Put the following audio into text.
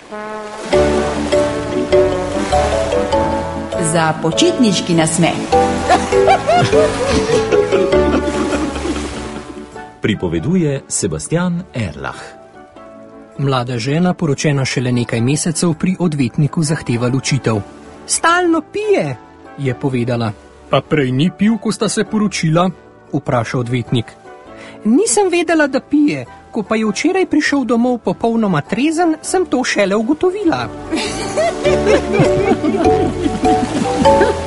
Za počitniški nasmeh. Pripoveduje Sebastian Erlach. Mlada žena, poročena šele nekaj mesecev, pri odvetniku zahteva ločitev. Stalno pije, je povedala. Pa prej ni pil, ko sta se poročila, vpraša odvetnik. Nisem vedela, da pije, ko pa je včeraj prišel domov popolnoma trezen, sem to šele ugotovila.